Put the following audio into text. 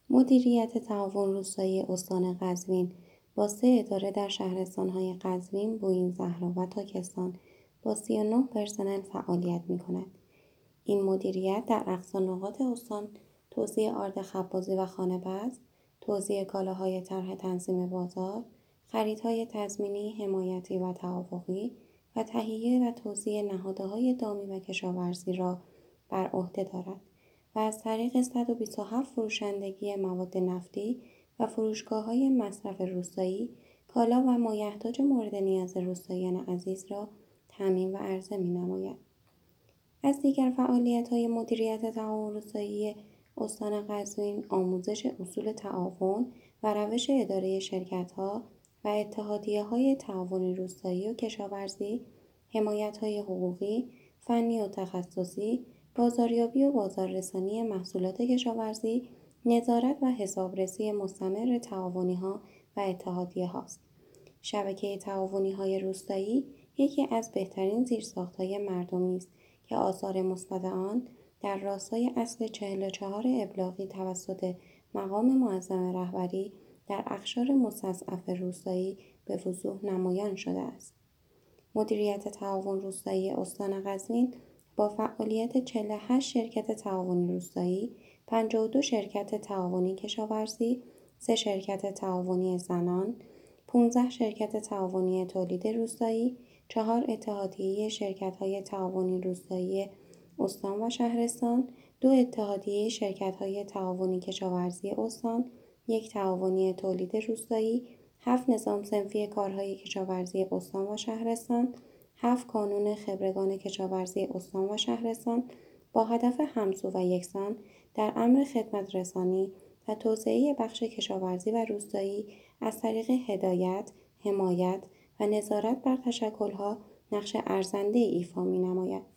مدیریت تعاون روستایی استان قزوین با 3 اداره در شهرستان‌های قزوین، بوئین، زهرا و تاکستان با 39 پرسنل فعالیت می‌کند. این مدیریت در اقصا نقاط استان توزیع آرد خبازی و خانه‌بست، توزیع کالاهای طرح تنظیم بازار، خریدهای تضمینی، حمایتی و توافقی و تهیه و توزیع نهادهای دامی و کشاورزی را بر عهده دارد و از طریق 127 فروشندگی مواد نفتی و فروشگاه‌های مصرف روستایی، کالا و مایحتاج مورد نیاز روستاییان عزیز را تامین و عرضه می‌نماید. از دیگر فعالیت‌های مدیریت تعاون روستایی استان قزوین، آموزش اصول تعاون و روش اداره شرکت‌ها و اتحادیه‌های تعاونی روستایی و کشاورزی، حمایت‌های حقوقی، فنی و تخصصی، بازاریابی و بازاررسانی محصولات کشاورزی، نظارت و حسابرسی مستمر تعاونی‌ها و اتحادیه‌هاست. شبکه تعاونی‌های روستایی یکی از بهترین زیرساخت‌های مردمی است که آثار مثبت آن در راستای اصل 44 ابلاغی توسط مقام معظم رهبری در اقشار مستضعف روستایی به وضوح نمایان شده است. مدیریت تعاون روستایی استان قزوین با فعالیت 48 شرکت تعاونی روستایی، 52 شرکت تعاونی کشاورزی، 3 شرکت تعاونی زنان، 15 شرکت تعاونی تولید روستایی، 4 اتحادیه شرکت‌های تعاونی روستایی استان و شهرستان، 2 اتحادیه شرکت‌های تعاونی کشاورزی استان، 1 تعاونی تولید روستایی، 7 نظام صنفی کارهای کشاورزی استان و شهرستان، 7 کانون خبرگان کشاورزی استان و شهرستان با هدف همسو و یکسان در امر خدمت رسانی و توسعه بخش کشاورزی و روستایی از طریق هدایت، حمایت و نظارت بر تشکل‌ها نقش ارزنده ایفا می‌نماید.